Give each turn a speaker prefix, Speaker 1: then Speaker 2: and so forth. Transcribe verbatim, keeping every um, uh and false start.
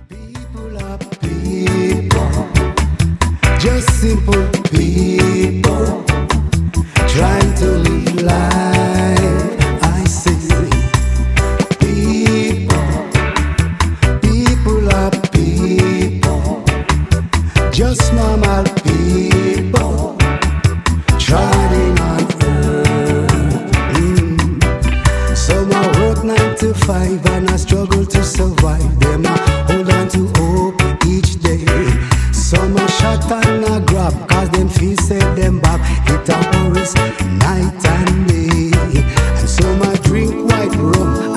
Speaker 1: People are people, just simple people, trying to live life. I say, people, people are people, just normal people, trying on earth. Mm. Some are work nine to five and I struggle to survive. Them are hold on to hope each day. Some are shot and a grab, cause them feel say them back. It a worries night and day. And some a drink white rum